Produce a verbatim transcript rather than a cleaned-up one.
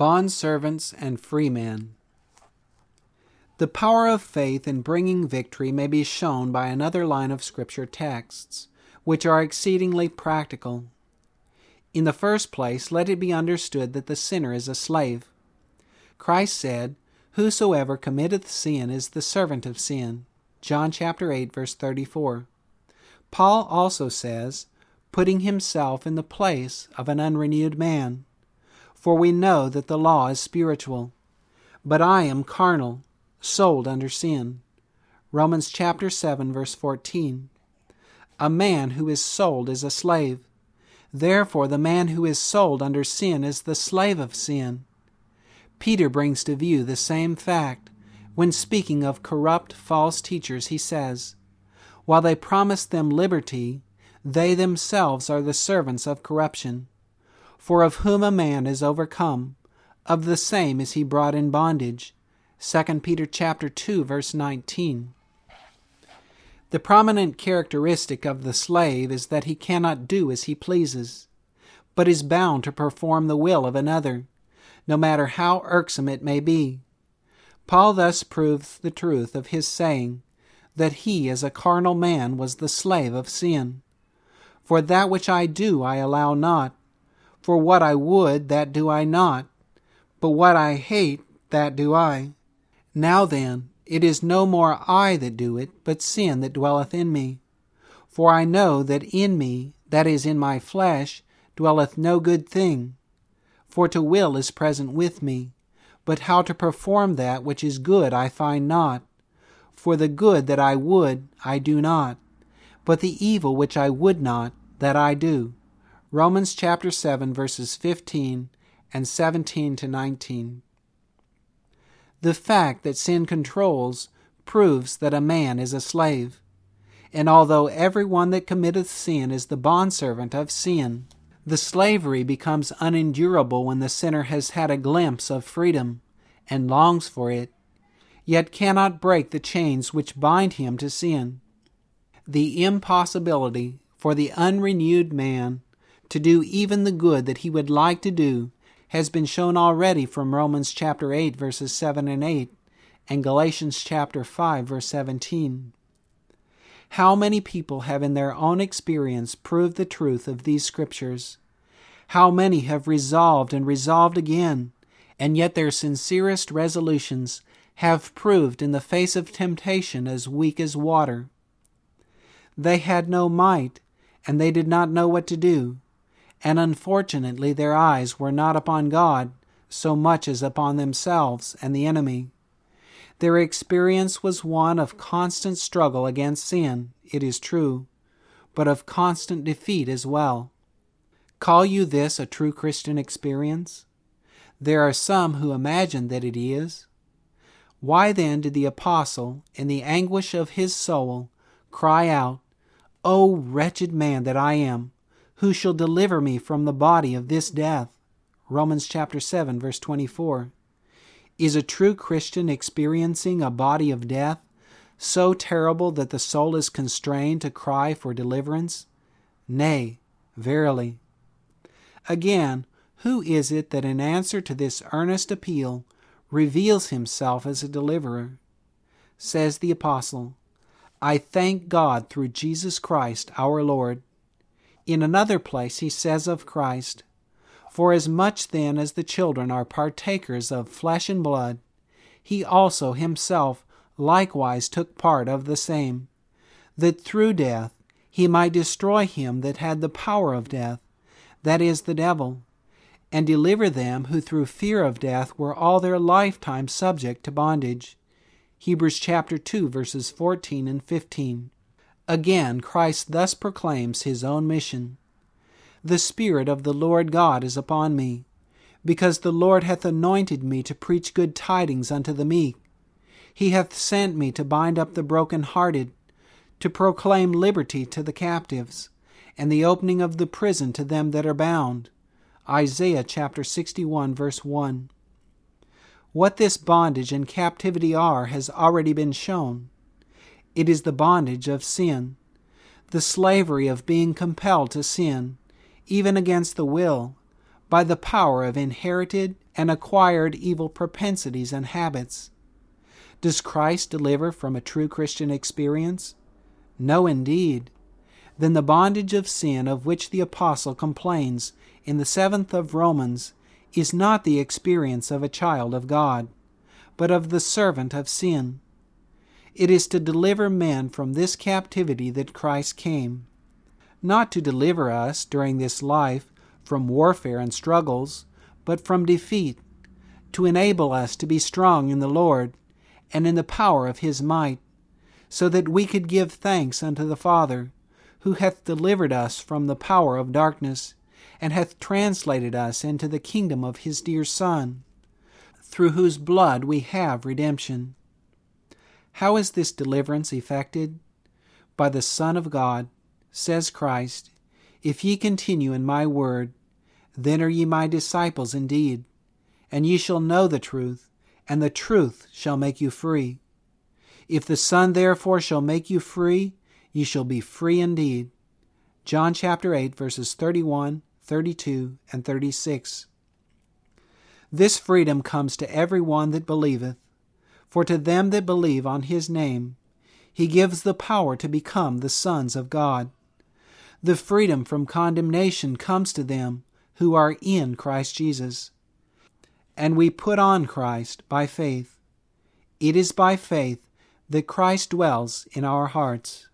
Bondservants and freemen. The power of faith in bringing victory may be shown by another line of Scripture texts, which are exceedingly practical. In the first place, let it be understood that the sinner is a slave. Christ said, "Whosoever committeth sin is the servant of sin." John chapter eight, verse thirty-four. Paul also says, putting himself in the place of an unrenewed man, "For we know that the law is spiritual, but I am carnal, sold under sin." Romans chapter seven, verse fourteen. A man who is sold is a slave. Therefore, the man who is sold under sin is the slave of sin. Peter brings to view the same fact. When speaking of corrupt false teachers, he says, "While they promise them liberty, they themselves are the servants of corruption. For of whom a man is overcome, of the same is he brought in bondage." Second Peter chapter two, verse nineteen. The prominent characteristic of the slave is that he cannot do as he pleases, but is bound to perform the will of another, no matter how irksome it may be. Paul thus proves the truth of his saying that he as a carnal man was the slave of sin. "For that which I do I allow not, for what I would that do I not, but what I hate that do I. Now then, it is no more I that do it, but sin that dwelleth in me. For I know that in me, that is, in my flesh, dwelleth no good thing. For to will is present with me, but how to perform that which is good I find not. For the good that I would I do not, but the evil which I would not, that I do." Romans chapter seven, verses fifteen and seventeen to nineteen. The fact that sin controls proves that a man is a slave. And although every one that committeth sin is the bondservant of sin, the slavery becomes unendurable when the sinner has had a glimpse of freedom and longs for it, yet cannot break the chains which bind him to sin. The impossibility for the unrenewed man to do even the good that he would like to do has been shown already from Romans chapter eight, verses seven and eight, and Galatians chapter five, verse seventeen. How many people have in their own experience proved the truth of these scriptures? How many have resolved and resolved again, and yet their sincerest resolutions have proved in the face of temptation as weak as water? They had no might, and they did not know what to do, and unfortunately their eyes were not upon God so much as upon themselves and the enemy. Their experience was one of constant struggle against sin, it is true, but of constant defeat as well. Call you this a true Christian experience? There are some who imagine that it is. Why then did the apostle, in the anguish of his soul, cry out, "O wretched man that I am, who shall deliver me from the body of this death?" Romans chapter seven, verse twenty-four. Is a true Christian experiencing a body of death so terrible that the soul is constrained to cry for deliverance? Nay, verily. Again, who is it that in answer to this earnest appeal reveals himself as a deliverer? Says the apostle, "I thank God through Jesus Christ our Lord." In another place he says of Christ, "For as much then as the children are partakers of flesh and blood, he also himself likewise took part of the same, that through death he might destroy him that had the power of death, that is, the devil, and deliver them who through fear of death were all their lifetime subject to bondage." Hebrews chapter two, verses fourteen and fifteen. Again, Christ thus proclaims his own mission. "The Spirit of the Lord God is upon me, because the Lord hath anointed me to preach good tidings unto the meek. He hath sent me to bind up the brokenhearted, to proclaim liberty to the captives, and the opening of the prison to them that are bound." Isaiah chapter sixty-one, verse one. What this bondage and captivity are has already been shown. It is the bondage of sin, the slavery of being compelled to sin, even against the will, by the power of inherited and acquired evil propensities and habits. Does Christ deliver from a true Christian experience? No, indeed. Then the bondage of sin of which the apostle complains in the seventh of Romans is not the experience of a child of God, but of the servant of sin. It is to deliver men from this captivity that Christ came, not to deliver us during this life from warfare and struggles, but from defeat, to enable us to be strong in the Lord and in the power of his might, so that we could give thanks unto the Father, who hath delivered us from the power of darkness, and hath translated us into the kingdom of his dear Son, through whose blood we have redemption. How is this deliverance effected? By the Son of God, says Christ, If ye continue in my word, then are ye my disciples indeed, and ye shall know the truth, and the truth shall make you free. If the Son therefore shall make you free, ye shall be free indeed. John chapter eight, verses thirty-one, thirty-two, and thirty-six. This freedom comes to every one that believeth, for to them that believe on his name he gives the power to become the sons of God. The freedom from condemnation comes to them who are in Christ Jesus. And we put on Christ by faith. It is by faith that Christ dwells in our hearts.